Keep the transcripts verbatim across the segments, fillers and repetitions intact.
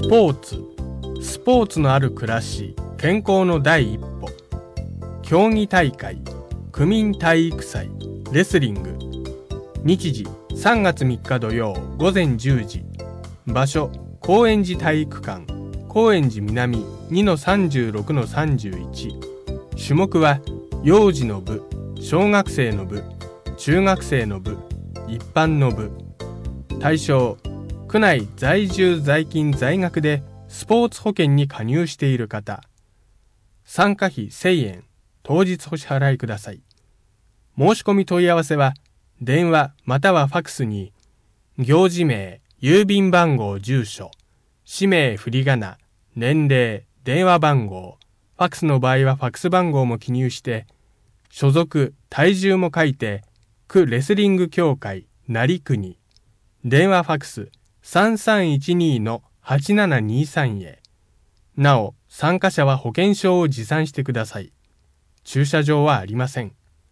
スポーツ、スポーツのある暮らし、健康の第一歩。競技大会、区民体育祭、レスリング。日時さんがつみっか土曜午前じゅうじ。場所高円寺体育館、高円寺南 にのさんじゅうろくのさんじゅういち。種目は幼児の部、小学生の部、中学生の部、一般の部。対象区内在住在勤在学でスポーツ保険に加入している方。参加費せんえん、当日お支払いください。申し込み問い合わせは電話またはファクスに行事名、郵便番号、住所、氏名、振り仮名、年齢、電話番号、ファクスの場合はファクス番号も記入して所属、体重も書いて区レスリング協会成国、電話ファクス さんさんいちに のはちななにさん へ。なお参加者は保険証を持参してください。駐車場はありません。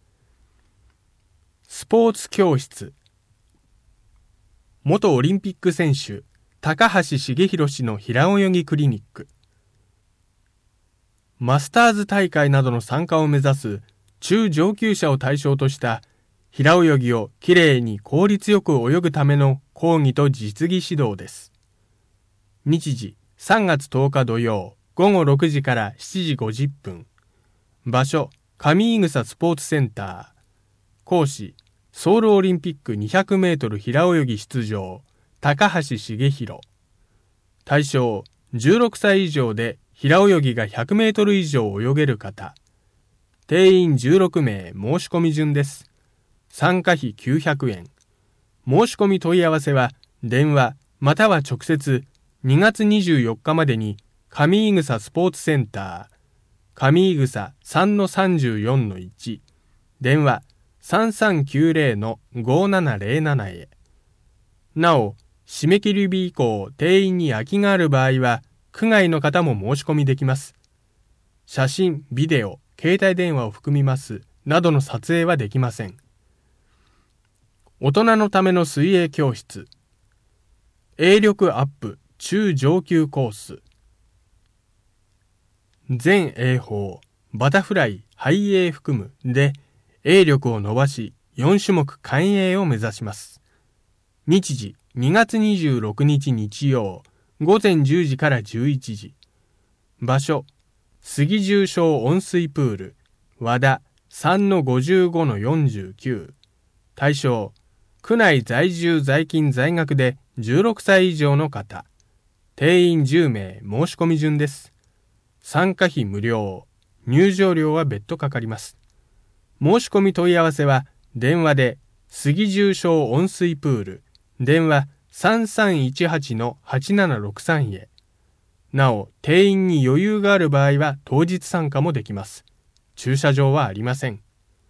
スポーツ教室。元オリンピック選手高橋茂弘氏の平泳ぎクリニック。マスターズ大会などの参加を目指す中上級者を対象とした平泳ぎをきれいに効率よく泳ぐための講義と実技指導です。日時さんがつとおか土曜ごごろくじからしちじごじゅっぷん。場所上井草スポーツセンター。講師ソウルオリンピックにひゃくメートル平泳ぎ出場高橋茂弘。対象じゅうろくさい以上で平泳ぎがひゃくメートル以上泳げる方。定員じゅうろくめい、申し込み順です。参加費きゅうひゃくえん。申し込み問い合わせは電話または直接にがつにじゅうよっかまでに上井草スポーツセンター上井草 さんのさんじゅうよんのいち、電話さんさんきゅうぜろのごななぜろななへ。なお締め切り日以降定員に空きがある場合は区外の方も申し込みできます。写真、ビデオ、携帯電話を含みますなどの撮影はできません。大人のための水泳教室。泳力アップ中上級コース。全泳法、バタフライ、背泳含むで泳力を伸ばしよんしゅもく完泳を目指します。日時にがつにじゅうろくにち日曜午前じゅうじからじゅういちじ。場所杉重小温水プール和田 さんのごじゅうごのよんじゅうきゅう。対象区内在住在勤在学でじゅうろくさい以上の方。定員じゅうめい、申し込み順です。参加費無料、入場料は別途かかります。申し込み問い合わせは電話で杉重小温水プール電話 さんさんいちはちのはちななろくさん へ。なお定員に余裕がある場合は当日参加もできます。駐車場はありません。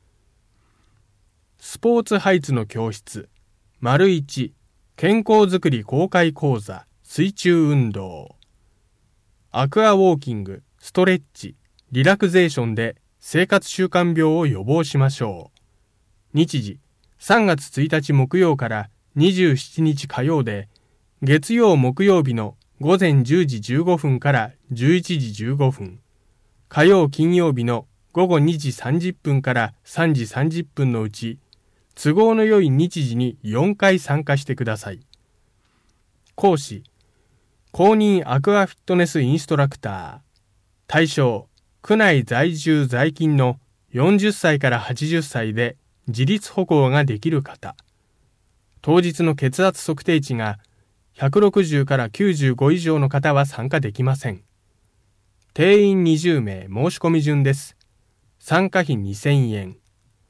スポーツハイツの教室。丸いち、健康づくり公開講座、水中運動。アクアウォーキング、ストレッチ、リラクゼーションで生活習慣病を予防しましょう。日時、さんがつついたち木曜からにじゅうしちにち火曜で、月曜木曜日の午前じゅうじじゅうごふんからじゅういちじじゅうごふん、火曜金曜日の午後にじさんじゅっぷんからさんじさんじゅっぷんのうち、都合の良い日時によんかい参加してください。講師、公認アクアフィットネスインストラクター。対象、区内在住在勤のよんじゅっさいからはちじゅっさいで自立歩行ができる方。当日の血圧測定値がひゃくろくじゅうからきゅうじゅうご以上の方は参加できません。定員にじゅうめい、申し込み順です。参加費にせんえん。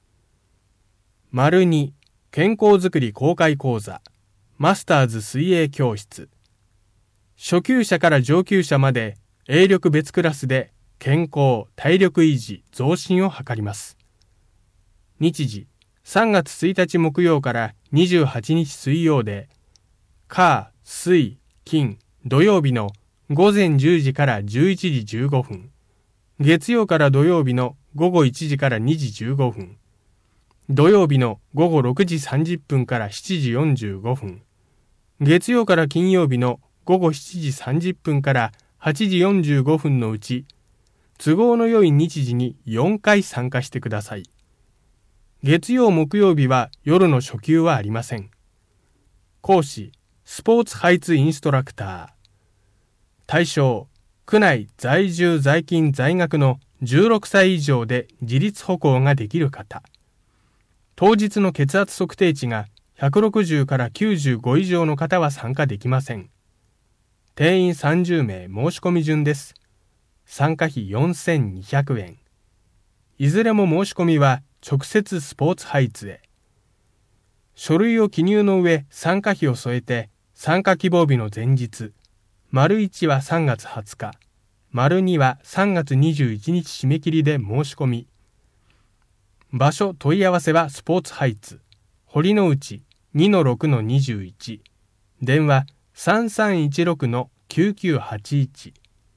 丸に、健康づくり公開講座、マスターズ水泳教室。初級者から上級者まで泳力別クラスで健康、体力維持、増進を図ります。日時、さんがつついたち木曜からにじゅうはちにち水曜で、火、水、金、土曜日の午前じゅうじからじゅういちじじゅうごふん、月曜から土曜日の午後いちじからにじじゅうごふん、土曜日の午後ろくじさんじゅっぷんからしちじよんじゅうごふん、月曜から金曜日のごごしちじさんじゅっぷんからはちじよんじゅうごふんのうち、都合の良い日時によんかい参加してください。月曜木曜日は夜の初級はありません。講師、スポーツハイツインストラクター。対象、区内在住在勤在学のじゅうろくさい以上で自立歩行ができる方。当日の血圧測定値がひゃくろくじゅうからきゅうじゅうご以上の方は参加できません。定員さんじゅうめい申し込み順です。参加費よんせんにひゃくえん。いずれも申し込みは直接スポーツハイツへ。書類を記入の上参加費を添えて参加希望日の前日、丸いちはさんがつはつか、丸にはさんがつにじゅういちにち締め切りで申し込み。場所問い合わせはスポーツハイツ、堀之内 にのろくのにじゅういち、電話さんさんいちろくのきゅうきゅうはちいち。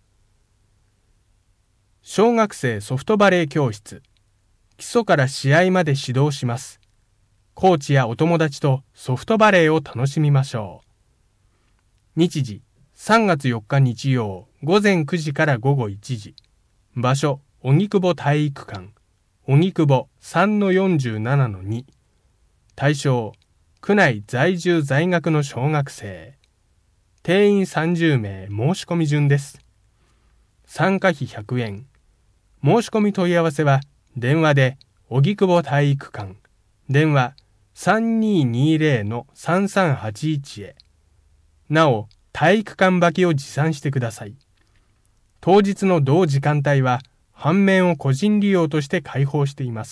小学生ソフトバレー教室。基礎から試合まで指導します。コーチやお友達とソフトバレーを楽しみましょう。日時、さんがつよっか日曜、ごぜんくじからごごいちじ。場所、荻窪体育館。荻窪 さんのよんじゅうななのに。対象、区内在住在学の小学生。定員さんじゅうめい申し込み順です。参加費ひゃくえん。申し込み問い合わせは、電話で、荻窪体育館、電話さんにーにーぜろのさんさんはちいちへ。なお、体育館履きを持参してください。当日の同時間帯は、半面を個人利用として開放しています。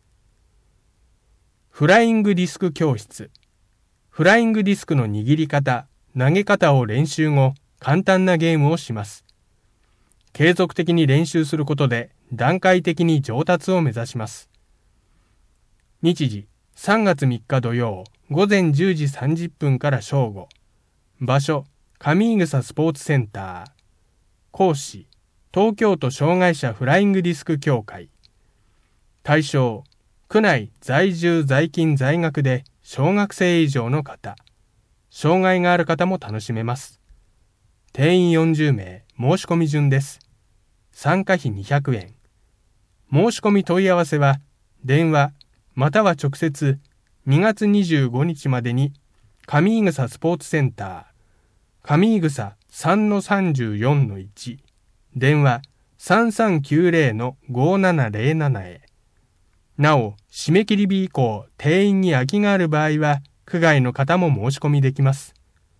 フライングディスク教室。フライングディスクの握り方、投げ方を練習後、簡単なゲームをします。継続的に練習することで段階的に上達を目指します。日時、さんがつみっか土曜、ごぜんじゅうじさんじゅっぷんから正午。場所、上井草スポーツセンター。講師、東京都障害者フライングディスク協会。対象、区内在住在勤在学で小学生以上の方。障害がある方も楽しめます。定員よんじゅうめい申し込み順です。参加費にひゃくえん。申し込み問い合わせは、電話、または直接、にがつにじゅうごにちまでに、上井草スポーツセンター、上井草 さんのさんじゅうよんのいち、電話さんさんきゅうぜろのごななぜろななへ。なお、締め切り日以降、定員に空きがある場合は、区外の方も申し込みできます。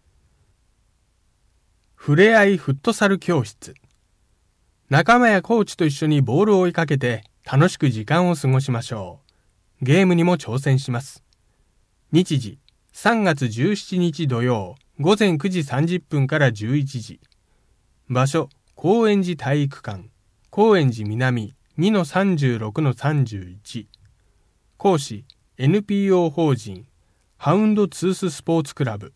ふれあいフットサル教室。仲間やコーチと一緒にボールを追いかけて楽しく時間を過ごしましょう。ゲームにも挑戦します。日時、さんがつじゅうしちにち土曜、ごぜんくじさんじゅっぷんからじゅういちじ。場所、高円寺体育館、高円寺南 にのさんじゅうろくのさんじゅういち。講師、エヌピーオー 法人、ハウンドツーススポーツクラブ。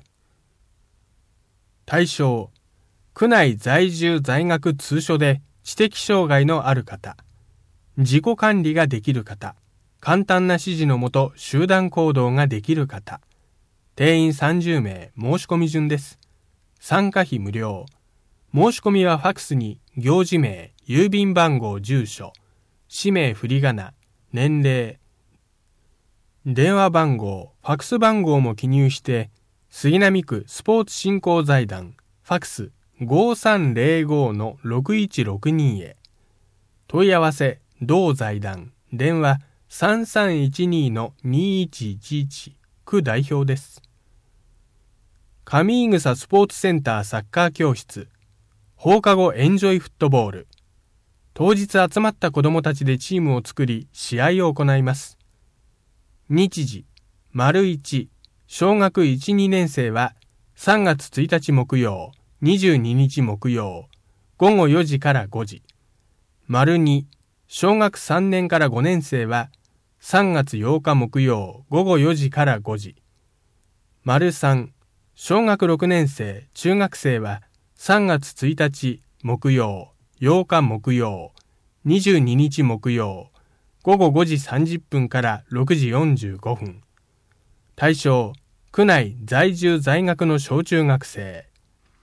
対象、区内在住在学通所で知的障害のある方、自己管理ができる方、簡単な指示のもと集団行動ができる方、定員さんじゅうめい申し込み順です。参加費無料。申し込みはファクスに行事名、郵便番号、住所、氏名振り仮名、年齢、電話番号、ファクス番号も記入して、杉並区スポーツ振興財団、ファクスごさんぜろごのろくいちろくにへ。問い合わせ、同財団、電話さんさんいちにのにいちいちいち、区代表です。上井草スポーツセンターサッカー教室、放課後エンジョイフットボール。当日集まった子どもたちでチームを作り、試合を行います。日時、丸いち、小学いち、にねんせいはさんがつついたち木曜、にじゅうににち木曜、ごごよじからごじ。丸に、小学さんねんからごねんせいはさんがつようか木曜、ごごよじからごじ。丸さん、小学ろくねんせい、中学生はさんがつついたち木曜、ようか木曜、にじゅうににち木曜、ごごごじさんじゅっぷんからろくじよんじゅうごふん。対象、区内在住在学の小中学生。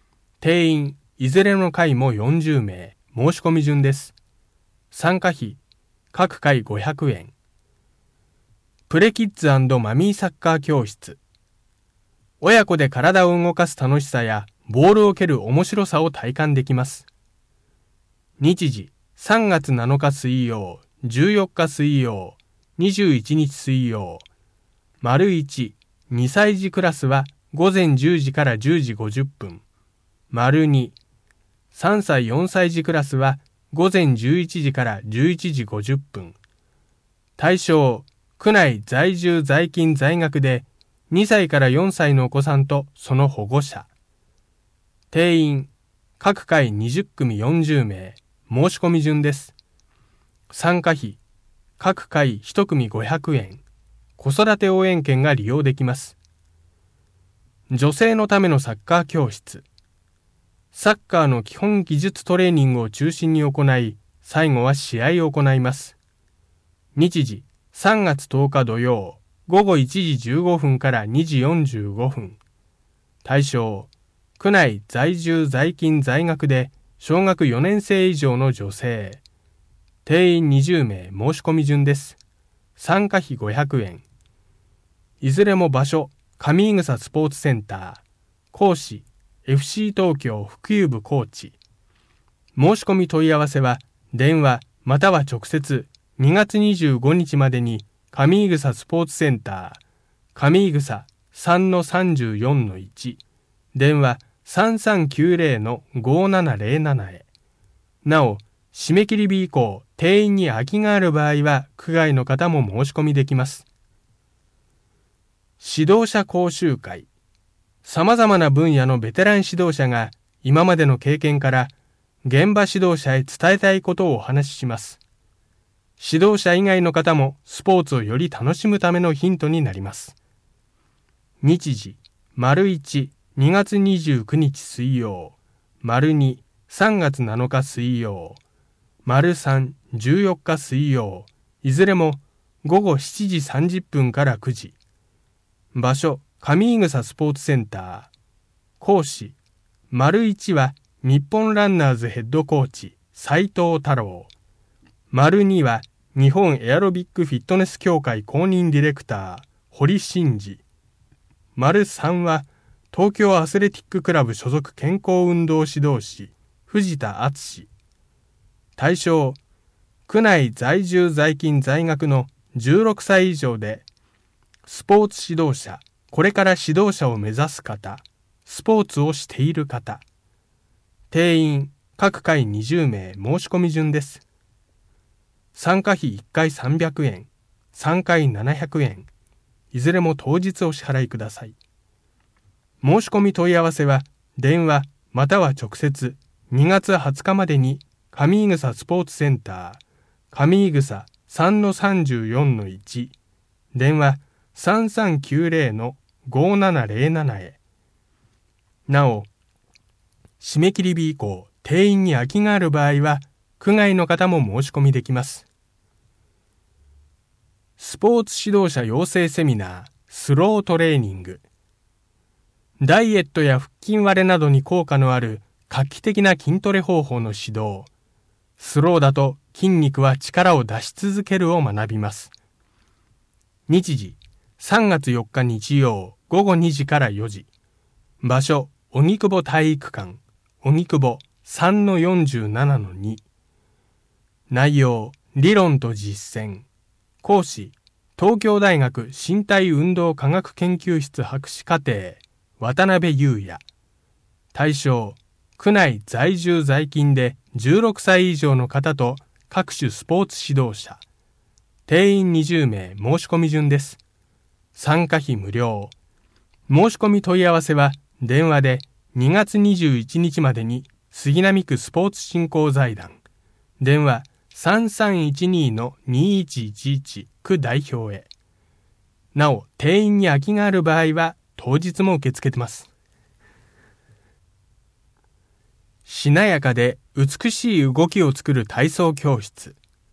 定員、いずれの回もよんじゅうめい、申し込み順です。参加費、各回ごひゃくえん。プレキッズ&マミーサッカー教室。親子で体を動かす楽しさや、ボールを蹴る面白さを体感できます。日時、さんがつなのか水曜、じゅうよっか水曜、にじゅういちにち水曜。丸いち、にさい児クラスはごぜんじゅうじからじゅうじごじゅっぷん。丸に、さんさいよんさい児クラスはごぜんじゅういちじからじゅういちじごじゅっぷん。対象、区内在住在勤在学でにさいからよんさいのお子さんとその保護者。定員、各回にじゅっくみよんじゅうめい、申し込み順です。参加費、各回いちくみごひゃくえん。子育て応援券が利用できます。女性のためのサッカー教室。サッカーの基本技術トレーニングを中心に行い、最後は試合を行います。日時、さんがつとおか土曜、ごごいちじじゅうごふんからにじよんじゅうごふん。対象、区内在住在勤在学で小学よねんせい以上の女性。定員にじゅうめい、申し込み順です。参加費ごひゃくえん。いずれも場所、上井草スポーツセンター。講師、エフシー 東京普及部コーチ。申し込み問い合わせは、電話または直接、にがつにじゅうごにちまでに上井草スポーツセンター、上井草 さんのさんじゅうよんのいち、電話 さんさんきゅうぜろのごななぜろなな へ。なお、締め切り日以降、定員に空きがある場合は、区外の方も申し込みできます。指導者講習会。様々な分野のベテラン指導者が、今までの経験から、現場指導者へ伝えたいことをお話しします。指導者以外の方もスポーツをより楽しむためのヒントになります。日時、丸いち、にがつにじゅうくにち水曜、丸に、さんがつなのか水曜、丸さん、じゅうよっか水曜、いずれもごごしちじさんじゅっぷんからくじ。場所、上井草スポーツセンター。講師、丸いちは日本ランナーズヘッドコーチ、斉藤太郎。丸には日本エアロビックフィットネス協会公認ディレクター、堀真二。丸さんは東京アスレティッククラブ所属健康運動指導士、藤田敦。対象、区内在住在勤在学のじゅうろくさい以上で、スポーツ指導者、これから指導者を目指す方、スポーツをしている方。定員、各回にじゅうめい、申し込み順です。参加費いっかいさんびゃくえん、さんかいななひゃくえん、いずれも当日お支払いください。申し込み問い合わせは、電話または直接、にがつはつかまでに上井草スポーツセンター、上井草 さんのさんじゅうよんのいち、電話さんさんきゅうぜろのごななぜろなな へ。なお、締め切り日以降、定員に空きがある場合は、区外の方も申し込みできます。スポーツ指導者養成セミナー、スロートレーニング。ダイエットや腹筋割れなどに効果のある画期的な筋トレ方法の指導。スローだと筋肉は力を出し続けるを学びます。日時、さんがつよっか日曜、ごごにじからよじ。場所、荻窪体育館、荻窪 さんのよんじゅうななのに。内容、理論と実践。講師、東京大学身体運動科学研究室博士課程、渡辺裕也。対象、区内在住在勤でじゅうろくさい以上の方と各種スポーツ指導者。定員にじゅうめい、申し込み順です。参加費無料。申し込み問い合わせは、電話でにがつにじゅういちにちまでに杉並区スポーツ振興財団。電話さんさんいちにのにいちいちいち区代表へ。なお、定員に空きがある場合は、当日も受け付けてます。しなやかで美しい動きを作る体操教室。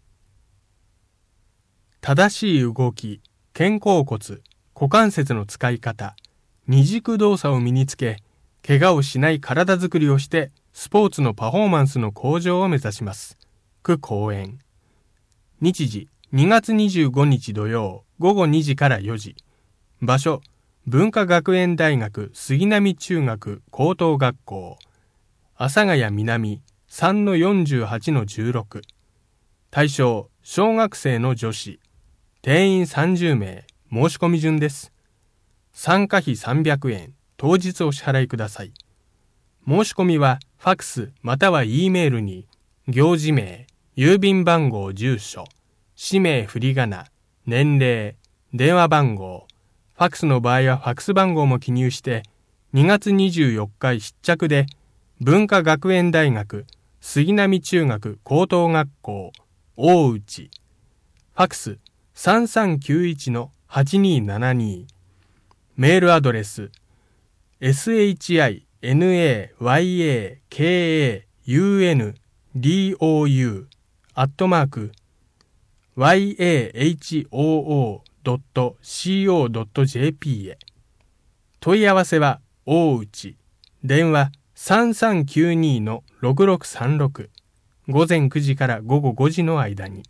正しい動き、肩甲骨、股関節の使い方、二軸動作を身につけ、 怪我をしない体づくりをして、スポーツのパフォーマンスの向上を目指します。区講演。日時、にがつにじゅうごにち土曜、ごごにじからよじ。場所、文化学園大学杉並中学高等学校。阿佐ヶ谷南 さんのよんじゅうはちのじゅうろく。対象、小学生の女子。定員さんじゅうめい。申し込み順です。参加費さんびゃくえん。当日お支払いください。申し込みはファクスまたは E メールに行事名、郵便番号、住所、氏名振り仮名、年齢、電話番号、ファクスの場合はファクス番号も記入してにがつにじゅうよっか必着で文化学園大学杉並中学高等学校大内ファクス さんさんきゅういちのはちにーななに メールアドレス シンシナイドウ アットマーク ワイエーエイチオーオードットシーオードットジェーピー へ。問い合わせは大内電話 さんさんきゅうにのろくろくさんろく 午前くじからごごごじの間に。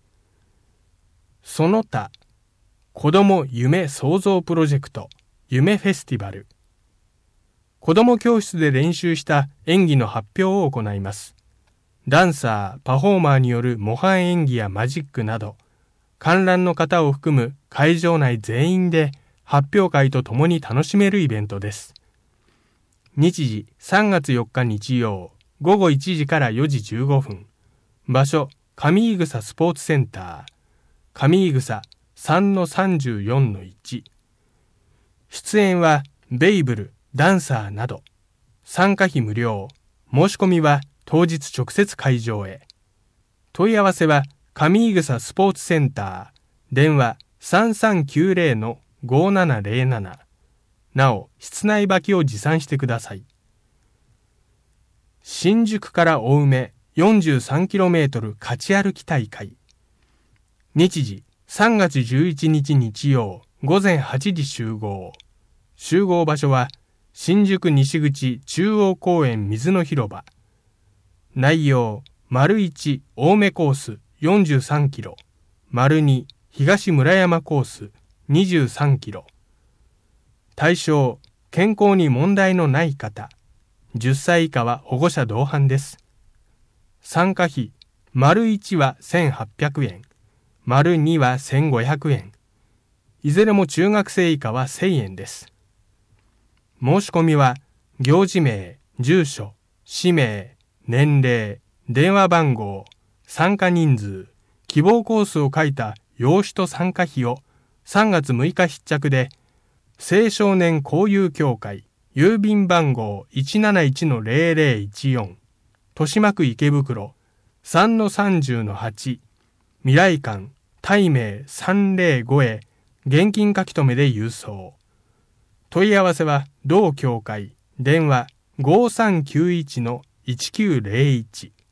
その他子ども夢創造プロジェクト夢フェスティバル。子ども教室で練習した演技の発表を行います。ダンサー、パフォーマーによる模範演技やマジックなど、観覧の方を含む会場内全員で発表会とともに楽しめるイベントです。日時さんがつよっか日曜、ごごいちじからよじじゅうごふん。場所、上井草スポーツセンター。上井草 さんのさんじゅうよんのいち。出演はベイブル、ダンサーなど。参加費無料。申し込みは当日直接会場へ。問い合わせは上井草スポーツセンター。電話 さんさんきゅうぜろのごななぜろなな。なお、室内履きを持参してください。新宿から青梅 よんじゅうさんキロメートル 勝ち歩き大会。日時さんがつじゅういちにち日曜ごぜんはちじ集合。集合場所は新宿西口中央公園水の広場。内容、丸いち青梅コースよんじゅうさんキロ、丸に東村山コースにじゅうさんキロ。対象、健康に問題のない方。じゅっさい以下は保護者同伴です。参加費、丸いちはせんはっぴゃくえん、丸にはせんごひゃくえん。いずれも中学生以下はせんえんです。申し込みは、行事名、住所、氏名、年齢、電話番号、参加人数、希望コースを書いた用紙と参加費をさんがつむいか必着で、青少年交友協会、郵便番号 いちなないちのぜろぜろいちよん、豊島区池袋 さんのさんじゅうのはち、未来館、大名さんぜろごへ現金書留で郵送。問い合わせは同協会、電話 ごさんきゅういちのいちきゅうぜろいち。